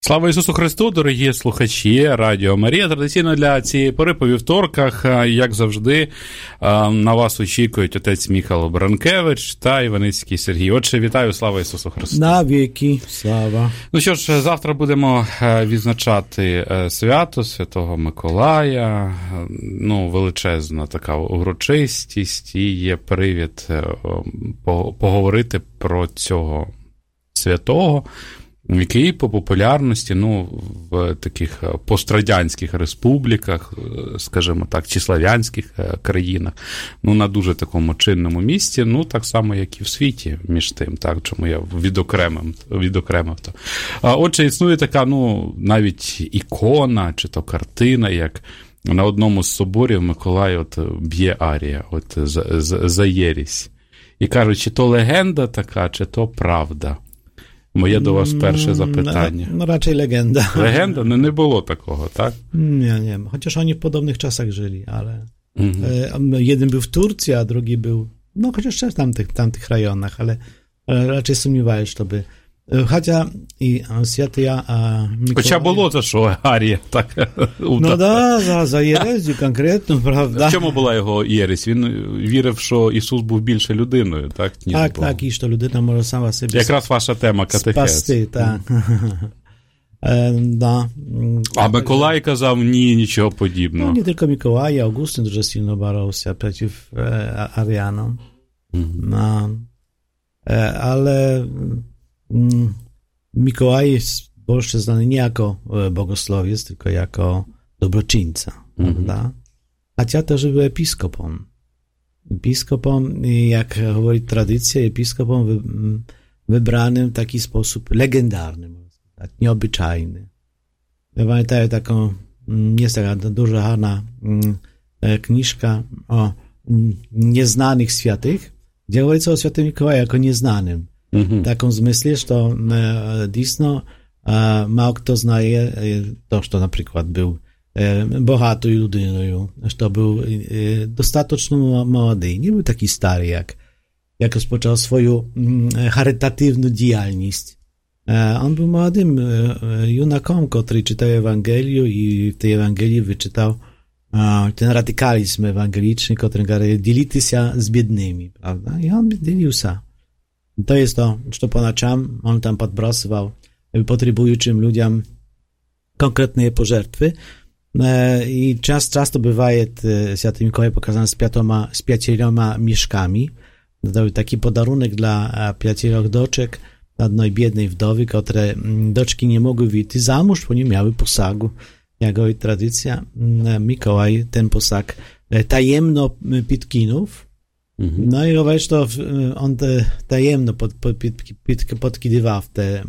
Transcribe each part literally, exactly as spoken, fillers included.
Слава Ісусу Христу, дорогі слухачі Радіо Марія. Традиційно для цієї пори по вівторках, як завжди, на вас очікують отець Міхал Бранкевич та Іваницький Сергій. Отже, вітаю, слава Ісусу Христу. На віки, слава. Ну що ж, завтра будемо відзначати свято Святого Миколая. Ну, величезна така урочистість, і є привід поговорити про цього святого, який по популярності, ну, в таких пострадянських республіках, скажімо так, чи слав'янських країнах, ну, на дуже такому чинному місці, ну, так само, як і в світі між тим, так, чому я відокремив, відокремив то. А, отже, існує така, ну, навіть ікона, чи то картина, як на одному з соборів Миколай от б'є арія, от за, за, за єресь. І кажуть, чи то легенда така, чи то правда. Моє до вас перше запитання. No, no raczej legenda. Legenda? No nie było takiego, tak? Nie, nie. Chociaż oni w podobnych czasach żyli, ale mhm. e, jeden był w Turcji, a drugi był, no chociaż też w tamtych, tamtych rejonach, ale e, raczej сумніваюсь, żeby... Хоча і святия Миколая... Хоча було за що Арія, так? Ну да, за, за єрезію конкретно, правда. В чому була його єресь? Він вірив, що Ісус був більше людиною, так? Ніж так, Богом. Так, і що людина може сама себе якраз ваша тема катехез. Спасти, так. e, да. А Миколай казав, ні, нічого подібного. No nie tylko Mikołaj, Augustyn дуже сильно боровся przeciw e, Arianom. Mhm. No. E, ale... Mikołaj jest w Polsce znany nie jako bogosłowiec, tylko jako dobroczyńca, mm-hmm. prawda? Chociaż też był episkopą. Episkopą, jak mówi tradycja, episkopą wy, wybranym w taki sposób legendarny, tak, nieobyczajny. Ja pamiętam taką, jest taka duża harna kniżka o nieznanych świętych, gdzie mówi o świętym Mikołaju jako nieznanym. W takim zmyśle, że dійсно mało kto znaje to, że na przykład był bogatą ludyną, że był dostatecznie młody, nie był taki stary, jak, jak rozpoczął swoją charytatywną działalność. On był młodym junakiem, który czytał Ewangelię i w tej Ewangelii wyczytał ten radykalizm ewangeliczny, który dzielił się z biednymi, prawda? I on dzielił się. To jest to, że po nocam on tam podbrosywał potrzebującym ludziom konkretne pożertwy. I czas, często bywaje Święty Mikołaj pokazany z pięcioma, z pięcioma mieszkami. Dodał taki podarunek dla pięciorech doczek jednej biednej wdowy, które doczki nie mogły wyjść za mąż, bo nie miały posagu. Jak mówi tradycja, Mikołaj ten posag tajemno podkinął. No i robisz to, on te, tajemno pod, pod, pod, podkidywał te,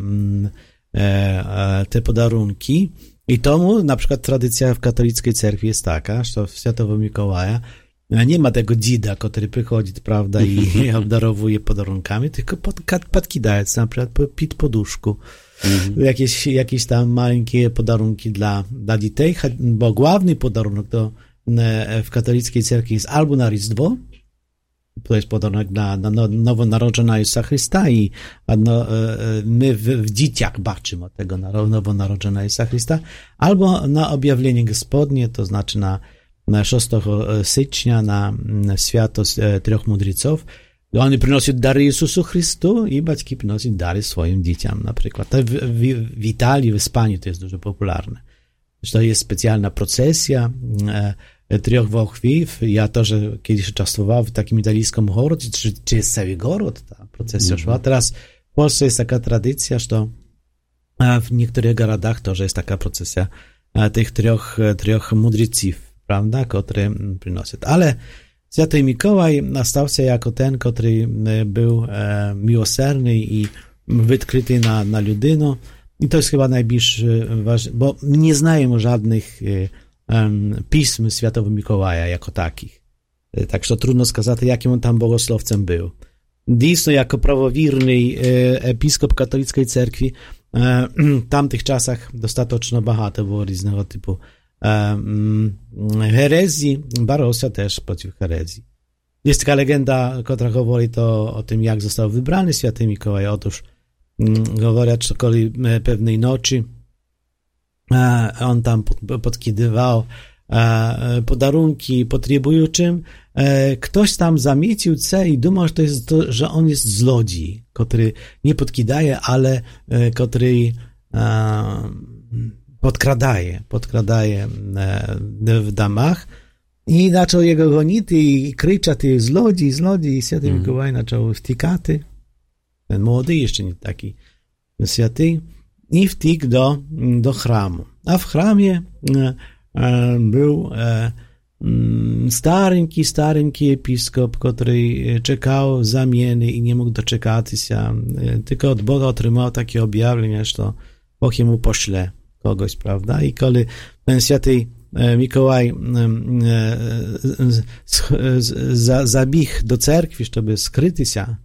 te podarunki i tomu na przykład tradycja w katolickiej cerkwi jest taka, że w Świętego Mikołaja nie ma tego dzida, który przychodzi, prawda, i obdarowuje podarunkami, tylko pod, podkidaje na przykład pod poduszku mhm. jakieś, jakieś tam maleńkie podarunki dla, dla dzieci, bo główny podarunek to w katolickiej cerkwi jest albo na Rіздво, to jest podarunek dla, dla nowonarodzona Jezusa Chrysta i no, my w, w dzieciach baczymy tego nowonarodzona Jezusa Chrysta, albo na objawienie Gospodnie, to znaczy na, na szóstego stycznia, na, na święto trzech mudriców. Oni przynoszą dary Jezusu Chrystu i batki przynoszą dary swoim dzieciom, na przykład. To w, w, w Italii, w Hiszpanii to jest dużo popularne. To jest specjalna procesja Trzech Wołchwiw. Ja to, że kiedyś uczestniczyłem w takim italijskim gorodzie, czy, czy jest cały gorod, ta procesja szła. Teraz w Polsce jest taka tradycja, że w niektórych gradach to, że jest taka procesja tych trzech, trzech mudriców, prawda, które przynoszą. Ale Święty Mikołaj stał się jako ten, który był miłosierny i wykryty na, na ludynę. I to jest chyba najbliższy, bo nie znajemy żadnych um, pism Świętego Mikołaja jako takich. Tak, że trudno skazać, jakim on tam bogosłowcem był. Dійсно, jako prawowierny episkop katolickiej cerkwi, w tamtych czasach dostatecznie багато było różnego typu herezji, barował się też przeciw herezji. Jest taka legenda, która mówi to o tym, jak został wybrany Święty Mikołaj. Otóż Говорять, що коли певної ночі on tam podkidywał podarunki potrzebującym. Ktoś tam zamiecił ce i думał, że to jest to, że on jest złodziej, który nie podkidaje, ale który podkradaje, podkradaje w domach. I zaczął jego gonić i krzyczeć, złodziej, złodziej. I Święty mm. Mikołaj zaczął wtykać. Ten młody, jeszcze nie taki święty. I wtykł do, do chramu. A w chramie e, e, był e, starenki, starenki episkop, który czekał zamiany i nie mógł doczekać się. Tylko od Boga otrzymał takie objawienie, że Bóg mu pośle kogoś, prawda? I kiedy ten Święty Mikołaj zabiegł do cerkwi, żeby skryć się,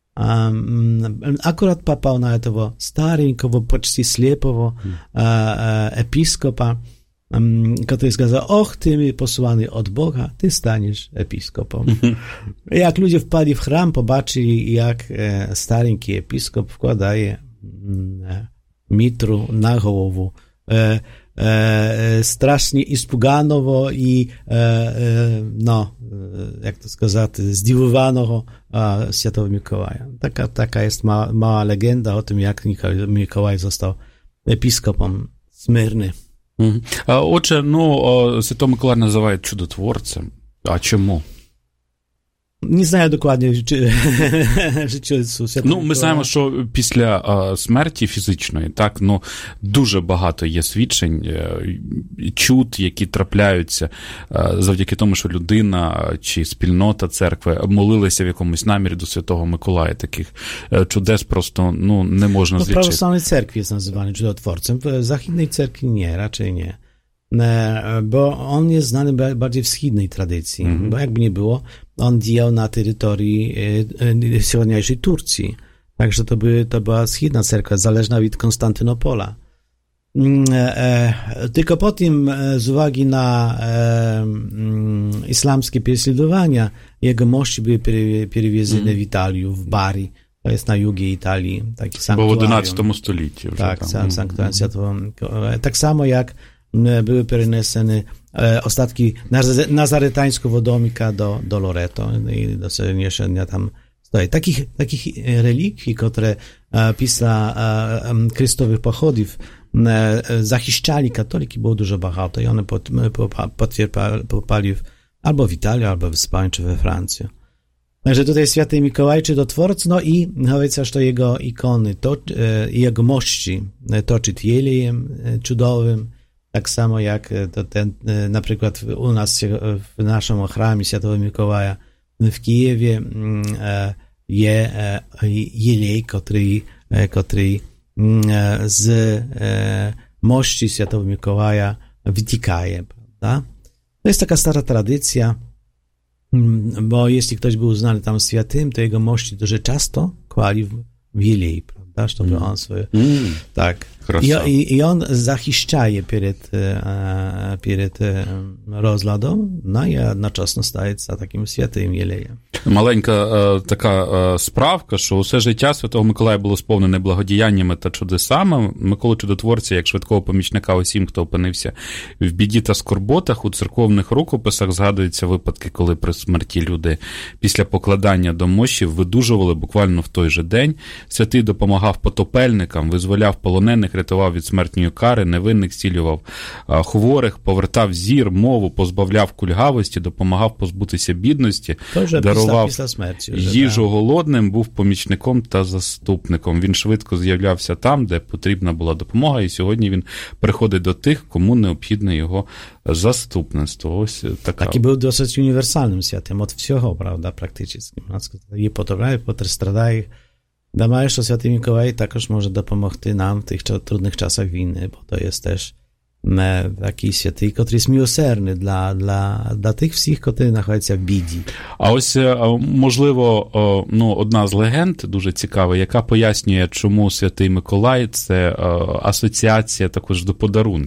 akurat popał na tego stareńkowo, почти ślepego episkopa, który сказал, och, ty mi posłany od Boga, ty staniesz episkopem. Jak ludzie wpadli w chram, pobaczyli, jak stareńki episkop wkładaje mitru na głowę, E, strasznie ispuganowo i e, e, no, jak to сказать, zdziwiwanego Świętego Mikołaja. Taka, taka jest mała, mała legenda o tym, jak Mikołaj został episkopem Smyrny. Mm. Отже, ну, Святого Миколая називають чудотворцем. А чому? Не знаю докладно життя Ну, ми знаємо, що після а, смерті фізичної, так, ну, дуже багато є свідчень, чуд, які трапляються а, завдяки тому, що людина чи спільнота церкви молилися в якомусь намірі до Святого Миколая. Таких чудес просто, ну, не можна no, zliczyć. W prawosławnej cerkwi jest nazywany cudotworcem, w zachidnej cerkwi nie, raczej nie. Bo on jest znany bardziej w wschodniej tradycji, mm-hmm. bo jakby nie było, on działał na terytorii wschodniejszej Turcji. Także to, by, to była wschodnia cerkwa, zależna od Konstantynopola. Tylko potem, z uwagi na islamskie prześladowania, jego mości były przewiezione mm-hmm. w Italię, w Bari. To jest na jugie Italii. Taki bo w jedenastym stuleciu. Tak, sanktuarium Świętego Mikołaja. Tak samo jak były przenesene ostatki nazaretańskiego domika do, do Loreto i do niesienia tam stoi. Takich, takich relikwii, które pisla Chrystowych pochodów zachiszczali katoliki, było dużo багато i one popali albo w Italii, albo w Hiszpanii, czy we Francji. Także tutaj Święty Mikołaj, czudotwórca, no i powiedzmy, że jego ikony, to, jego mości toczyć jelejem cudowym, tak samo jak to ten, na przykład u nas w naszym chramie Świętego Mikołaja w Kijewie jest jelej, który, który z mości Świętego Mikołaja wytykaje, prawda? To jest taka stara tradycja, bo jeśli ktoś był uznany tam świętym, to jego mości дуже часто kłali w jelej, prawda? Żeby on swoje... Mm. Tak. I, i, I on zachiszczaje przed, przed rozladą, no i jednocześnie staje się takim świętym jelejem. Маленька е, така е, справка, що усе життя Святого Миколая було сповнене благодіяннями та чудесами. Миколу Чудотворця, як швидкого помічника усім, хто опинився в біді та скорботах, у церковних рукописах згадуються випадки, коли при смерті люди після покладання до мощів видужували буквально в той же день. Святий допомагав потопельникам, визволяв полонених, рятував від смертної кари, невинних зцілював е, хворих, повертав зір, мову, позбавляв кульгавості, допомагав позбутися бідності, дарував смерті, їжу голодним, був помічником та заступником. Він швидко з'являвся там, де потрібна була допомога, і сьогодні він приходить до тих, кому необхідне його заступництво. Ось така. Taki był dosyć uniwersalnym świętym od всього, prawda, praktycznie. I potopraje, potrstradaje. Dama jeszcze Święty Mikołaj також może dopomogти nam w tych trudnych czasach winy, bo to jest też такий святий, котрий смілосердний для, для, для тих всіх, котрі знаходяться в біді. А ось, можливо, ну, одна з легенд дуже цікава, яка пояснює, чому Святий Миколай – це асоціація також до подарунків.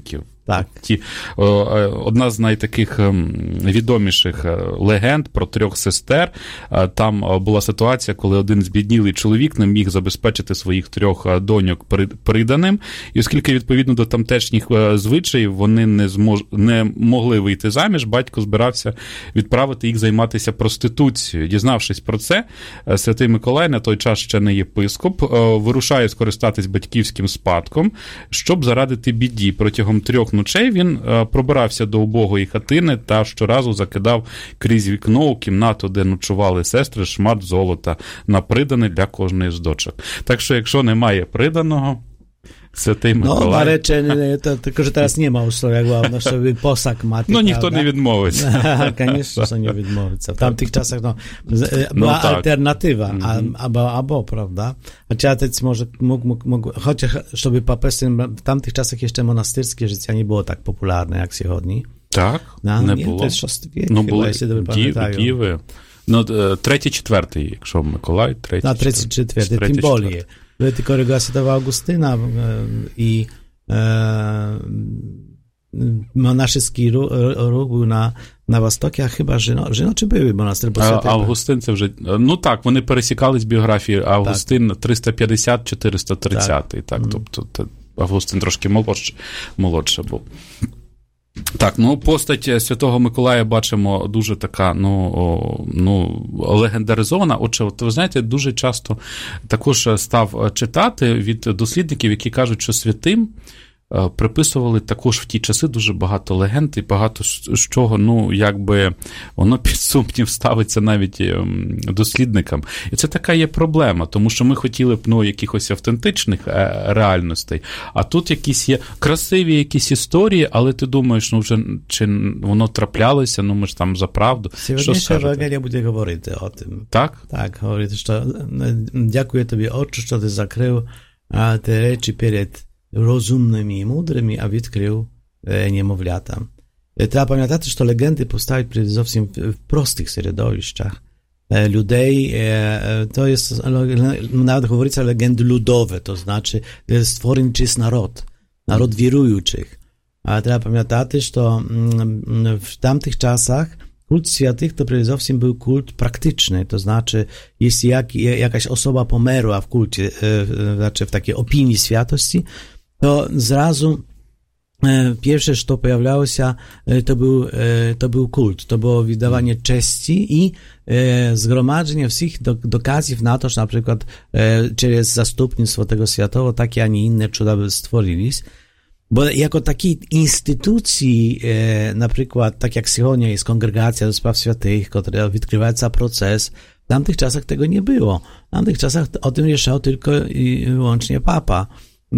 Так. Ті, одна з найтаких відоміших легенд про трьох сестер. Там була ситуація, коли один збіднілий чоловік не міг забезпечити своїх трьох доньок приданим, і оскільки, відповідно до тамтешніх звичаїв, вони не, змож... не могли вийти заміж, батько збирався відправити їх займатися проституцією. Дізнавшись про це, святий Миколай, на той час ще не єпископ, вирушає скористатись батьківським спадком, щоб зарадити біді. Протягом трьох ночей він пробирався до убогої хатини та щоразу закидав крізь вікно у кімнату, де ночували сестри, шмат золота на придане для кожної з дочок. Так що, якщо немає приданого, Святий Миколай. No, narečený, to, akože teraz nemá условия, главное, що він посак мати. Ну, ніхто не відмовиться. Звісно, що не відмовиться. В тамтих часах ну, була ну, альтернатива, mm-hmm. або, або, правда. Хоча отець може, mógł, mógł, mógł, хоча, щоб папестин, в тамтих часах ще монастирське життя не було так популярне, як сьогодні. Так, да, не ні, було. Це шостий вік, ну, хіба, були якщо добре пам'ятаю. Діви. Ну, третій, четвертий, якщо Миколай, третій, no, тридцять четвертий, тим более. Były tylko reguły Świętego Augustyna i e, monaszycki ruch, ruch był na, на Востокі, а хіба Жино, Жино чи były монастир? А, Августин це вже, ну так, вони пересікались біографії, Августин триста п'ятдесят - чотириста тридцять, так, так mm. тобто Августин трошки молодше, молодше був. Так, ну, постать Святого Миколая бачимо дуже така, ну, ну, легендаризована. Отже, от, ви знаєте, дуже часто також став читати від дослідників, які кажуть, що святим приписували також в ті часи дуже багато легенд і багато з чого, ну, якби воно під сумнів ставиться навіть дослідникам. І це така є проблема, тому що ми хотіли б, ну, якихось автентичних реальностей, а тут якісь є красиві якісь історії, але ти думаєш, ну, вже чи воно траплялося, ну, ми ж там за правду. Сьогодні Євангелія буде говорити о тим. Так? Так, говорити, що дякую тобі, Отче, що ти закрив ті речі перед rozumnymi i mądrymi, a відкрив e, niemowlata. E, trzeba pamiętać, że legendy powstały przede wszystkim w, w prostych środowiskach e, ludzi. E, to jest, nawet говорится, legendy ludowe, to znaczy stworniczy naród, naród wierujących. A trzeba pamiętać, że mm, w tamtych czasach kult świętych to przede wszystkim był kult praktyczny, to znaczy, jeśli jak, jakaś osoba pomerła w kulcie, e, znaczy w takiej opinii świętości, to zrazu e, pierwsze, co pojawiało się, e, to, był, e, to był kult, to było wydawanie cześci i e, zgromadzenie wszystkich do, dokazów na to, że na przykład e, przez zastupnictwo tego świętego takie, a nie inne cuda by stworili. Bo jako takiej instytucji, e, na przykład, tak jak Sychonia jest kongregacja do spraw świętych, która odkrywa proces, w tamtych czasach tego nie było. W tamtych czasach o tym решał tylko i wyłącznie papa,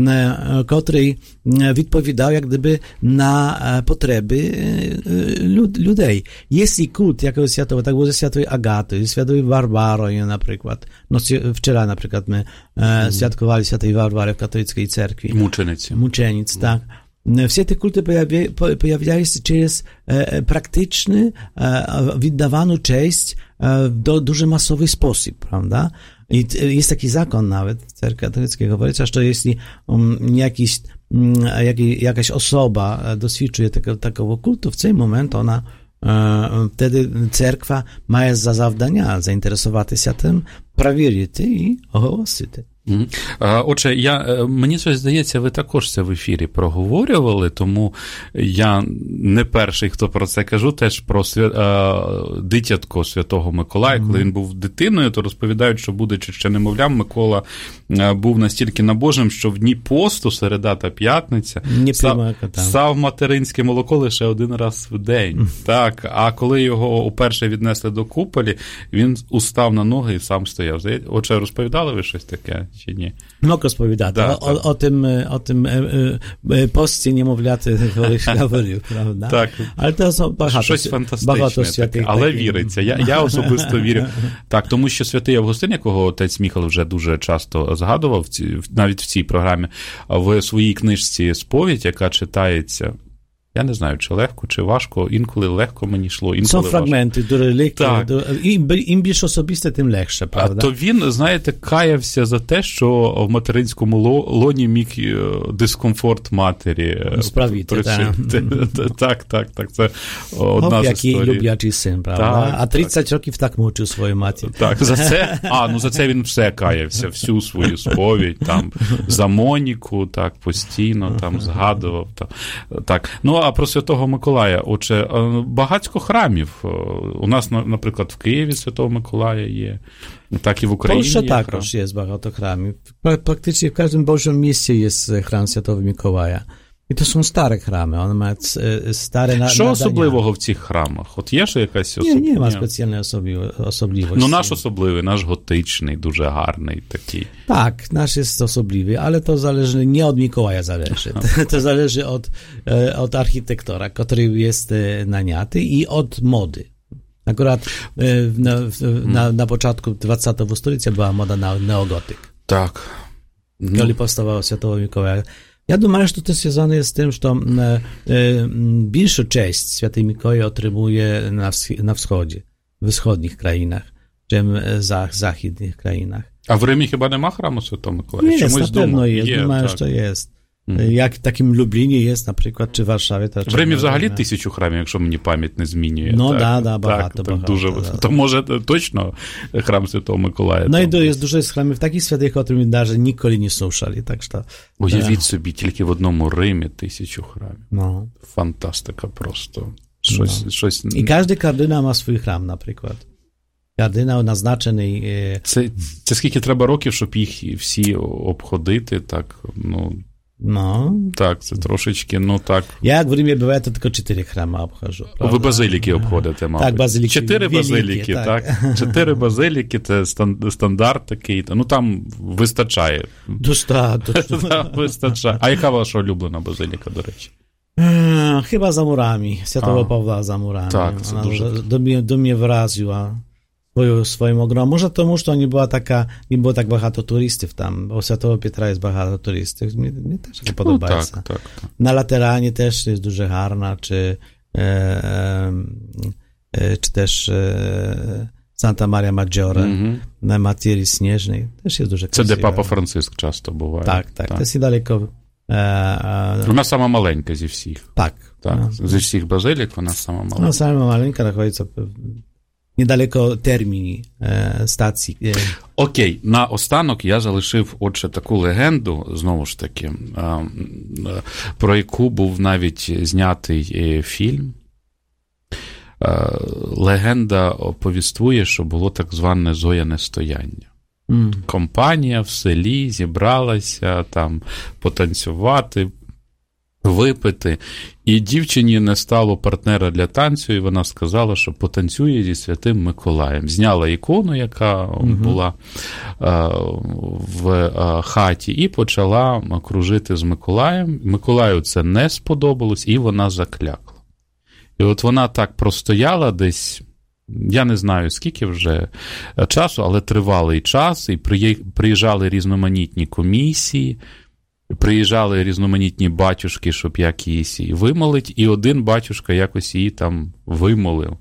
który odpowiadał jak gdyby na potrzeby lud, ludzi. Jeśli kult jakiegoś świętego, tak było ze świętej Agaty, świętej Barbary na przykład, no wczoraj na przykład my mm. świadkowali świętej Barbary w katolickiej cerkwi. Muczenicy. Muczenic, tak. Все te kulty pojawiały się przez praktyczny, wydawany cześć w duży masowy sposób, prawda? I jest taki zakon nawet w cerkwi katolickiej, mówi, że jeśli um, jakiś, um, jak, jakaś osoba doświadczuje tego, takiego kultu, w tym moment ona e, wtedy cerkwa ma za zawdania zainteresować się tym, провірити і оголосити. Отже, я, мені щось здається, ви також це в ефірі проговорювали, тому я не перший, хто про це кажу, теж про свя... дитятко Святого Миколая, коли він був дитиною, то розповідають, що, будучи ще немовлям, Микола був настільки набожним, що в дні посту, середа та п'ятниця, сав... сав материнське молоко лише один раз в день. Так, а коли його уперше віднесли до куполі, він устав на ноги і сам стояв. Отже, розповідали ви щось таке? Чи ні? Mógł rozpowiadać. Da, o, o, o tym, o tym e, e, postcie niemowlaty говорив, правда? Так. Але це багато, щось фантастичне таке, але таких. віриться. Я, я особисто вірю. Так, тому що святий Августин, якого отець Міхал вже дуже часто згадував, навіть в цій програмі, в своїй книжці «Сповідь», яка читається Я не знаю, чи легко, чи важко. Інколи легко мені йшло, інколи Są важко. fragmenty, które lekkie. Tak. Im, Im bільш особисте, тим легше, правда? А то він, знаєте, каявся за те, що в материнському лоні міг дискомфорт матері справити. Так, так, так. Це одна з історій. Який люблячий син, правда? Так, а тридцять так. років так мучив свою матір. Так, за це, а, ну за це він все каявся, всю свою сповідь, там, за Моніку, так, постійно, там, згадував, там, так. Ну, а про Святого Миколая, отже, багатько храмів. У нас, наприклад, в Києві Святого Миколая є, так і в Україні. Польща також є багато храмів. Практично в кожному Божому місці є храм Святого Миколая. І то są stare храми, вони мають старе надання. Що особливого в цих храмах? От є ж якась особливість? Ні, нема спеціальної особливості. Ну, наш особливий, наш готичний, дуже гарний такий. Так, наш jest особливий, ale to zależy, nie od Mikołaja zależy. To zależy od, od architektora, który jest naniaty i od mody. Akurat na, na, na początku dwudziestego stulecia była moda na neogotyk. Tak. No. Kiedy powstawało Świętego Mikołaja. Ja думаю, że to związane jest z tym, że większą część Świętej Mikołaj otrzymuje na, na wschodzie, w wschodnich krainach, czym za zachodnich krainach. A w Rzymie chyba nie ma chramu Świętego Mikołaja? Jest, na pewno jest, je, думаю, tak. że jest. Hmm. Jak w takim Lublinie jest, na przykład, czy w Warszawie. To w Римі взагалі тисячу храмів, якщо мені пам'ять не змінює. Ну, так, да, да, багато, так, багато. Дуже, да. То може точно храм Святого Миколая? Ну, і є дуже храмів таких святих, які навіть ніколи не слухали. Так що, уявіть да. собі, тільки в одному Римі тисячу храмів. No. Фантастика просто. Щось, no. щось... I każdy kardynał ma swój храм, наприклад. Кардинал назначений... Це, це скільки треба років, щоб їх всі обходити, так, ну... No. Так, це трошечки, ну так. Я, як в Римі буває, то тільки чотири храми обхожу. Правда? Ви базиліки обходите, мабуть. Так, базиліки. Чотири великі, базиліки, так. так. Чотири базиліки, це стандарт такий. Ну, там вистачає. Достатньо. Вистачає. А яка ваша улюблена базиліка, до речі? Chyba za murami. Świętego Pawła za murami. Tak, to dużo. Do mnie, do mnie wyraziła swoją, swoim ogrom. Może to, że to nie była taka, nie było tak bardzo turystów tam, bo Świętego Piotra jest bardzo turystów. Mnie, mnie też to podoba. No, tak, tak, tak. Na Lateranie też jest dużo harna, czy, e, e, czy też e, Santa Maria Maggiore, mm-hmm. na Materii Śnieżnej. Też jest dużo krasiwe. Це де Папа Франциск часто буває. Так, так. так. To jest niedaleko. Вона сама маленька зі всіх. Так. так. No. Зі всіх базилік вона сама маленька. Вона сама маленька, знаходиться недалеко терміні е, стації. Окей, наостанок я залишив отже таку легенду, знову ж таки, е, про яку був навіть знятий фільм. Е, легенда повіствує, що було так зване зояне стояння. Mm. Компанія в селі зібралася там потанцювати, випити. І дівчині не стало партнера для танцю, і вона сказала, що потанцює зі Святим Миколаєм. Зняла ікону, яка mm-hmm. була е, в е, хаті, і почала кружити з Миколаєм. Миколаю це не сподобалось, і вона заклякла. І от вона так простояла десь, я не знаю, скільки вже часу, але тривалий час, і приїжджали різноманітні комісії, приїжджали різноманітні батюшки, щоб якісь її вимолить, і один батюшка якось її там вимолив.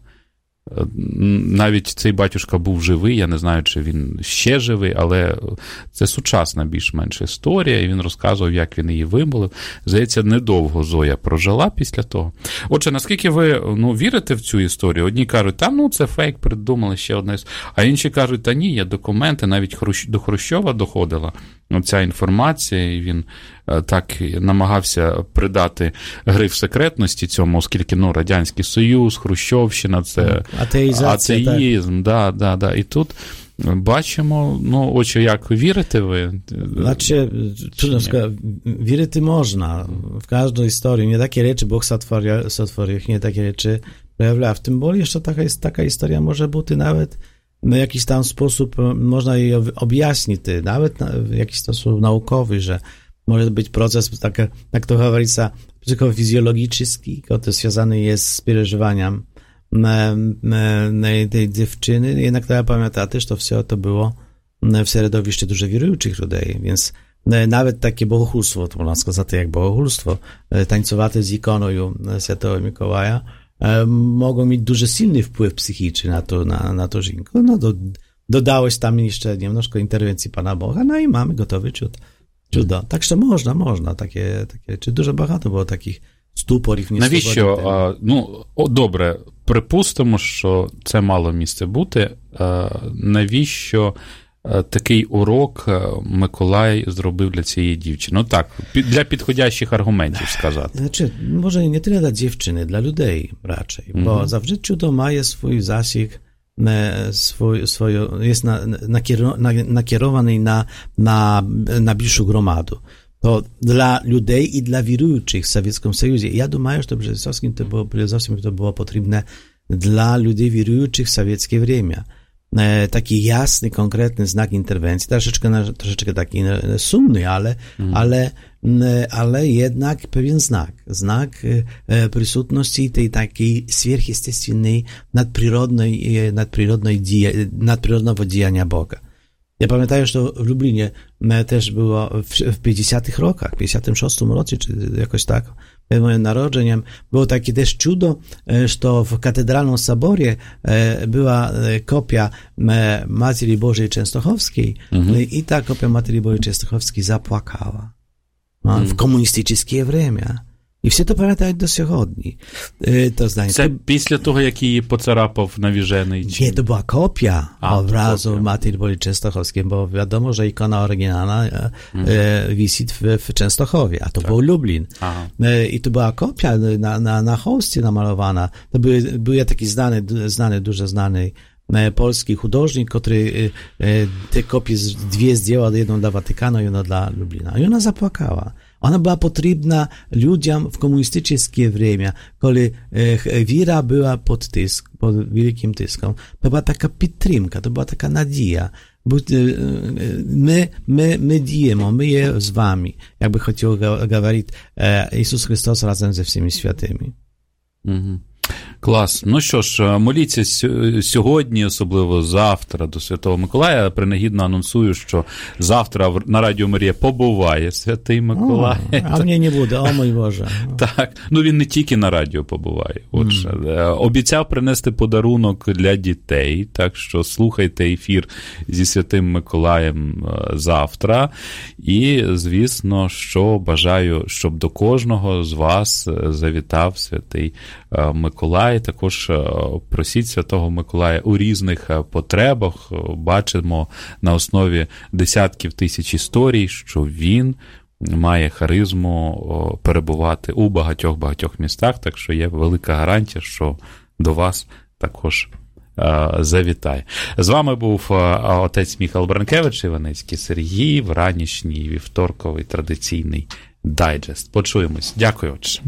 Навіть цей батюшка був живий, я не знаю, чи він ще живий, але це сучасна більш-менш історія, і він розказував, як він її вимолив. Здається, недовго Зоя прожила після того. Отже, наскільки ви ну, вірите в цю історію? Одні кажуть, та ну це фейк, придумали ще одне. А інші кажуть, та ні, є документи, навіть Хрущ... до Хрущова доходила ця інформація, і він так намагався придати гриф секретності цьому, оскільки, ну, Радянський Союз, Хрущовщина, це атеїзм, да, да, да. І тут бачимо, ну, очі, як вірите ви? Znaczy, trudno сказати, вірити можна. W każdej historii, nie takie rzeczy Bóg sotworzył, nie takie rzeczy projawia. W tym boli jeszcze taka, jest, taka historia może być nawet w jakiś tam sposób, można jej objaśnić, nawet w jakiś sposób naukowy, że może być proces, tak, jak to говорится, psychofizjologiczny, który związany jest z przeżywaniem tej dziewczyny. Jednak trzeba pamiętać, że to wszystko to było w środowisku dużo wierujących ludzi, więc Nawet takie bogохульство, to можна сказати, як богохульство, танцювати з іконою Святого Миколая, mogło mieć duży silny wpływ psychiczny na to, na, na to żinko. No do, dodałeś tam jeszcze niemnożko interwencji Pana Boga, no i mamy gotowy cud. Чудо. Так що можна, можна. Таке, таке. Чи дуже багато було таких ступорів. Навіщо? А, ну, о, добре, припустимо, що це мало місце бути. А, навіщо а, такий урок Миколай зробив для цієї дівчини? Ну так, для підходящих аргументів сказати. Znaczy, może nie tyle dla dziewczyny, dla ludzi raczej, bo mhm. zawsze czudo ma swój zasięg, swój, swoją, jest na, na, nakierowany na, na, na bliższą gromadę. To dla ludzi i dla wierujących w Sowieckim Sojuzie. Ja думаю, że Brzezowskim to było, Brzezowskim to było potrzebne dla ludzi wierujących w sowieckie время. Taki jasny, konkretny znak interwencji, troszeczkę, troszeczkę taki sumny, ale, mm. ale, ale jednak pewien znak. Znak присутності tej takiej sверхъестественnej, nadprzyrodnej, nadprzyrodnej, nadprzyrodnego działania Boga. Ja pamiętam, że w Lublinie też było w pięćdziesiątych rokach, w pięćdziesiątym szóstym roku, czy jakoś tak, przed moim narodzeniem, było takie też cudo, że w katedralnym soborie była kopia Matki Bożej Częstochowskiej mhm. i ta kopia Matki Bożej Częstochowskiej zapłakała mhm. w komunistyczne время. І всі то пам'ятають до сьогодні. То, знаєте, це після того, як її поцарапав навіжений? Чи... Ні, to była kopia a, obrazu kopia. Matki Bożej Częstochowskiej, bo wiadomo, że ikona oryginalna hmm. e, wisi w, w Częstochowie, a to tak. był Lublin. E, I to była kopia na, na, na холсті namalowana. To był, był taki znany, znany, dużo znany polski hudожник, który e, te kopie dwie zdjęła, jedną dla Watykanu, jedną dla Lublina. I ona zapłakała. Ona była potrzebna ludziom w komunistyczne время, kiedy e, wiara była pod tysk, pod wielkim tyskiem. To była taka підтримка, to była taka nadzieja. My, my, my dajemy, my je z wami, jakby chciał говорить Ісус Христос разом ze всіми святими. Mhm. Клас. Ну що ж, моліться сьогодні, особливо завтра, до Святого Миколая. Принагідно анонсую, що завтра на Радіо Марія побуває Святий Миколай. О, а мені не буде, о мій Боже. Так, ну він не тільки на радіо побуває. Отже, mm. обіцяв принести подарунок для дітей, так що слухайте ефір зі Святим Миколаєм завтра. І, звісно, що бажаю, щоб до кожного з вас завітав Святий Миколай. Також просіть Святого Миколая у різних потребах. Бачимо на основі десятків тисяч історій, що він має харизму перебувати у багатьох-багатьох містах, так що є велика гарантія, що до вас також завітає. З вами був отець Міхал Бранкевич, Іванецький Сергій, в ранішній вівторковий традиційний дайджест. Почуємось. Дякую, отче.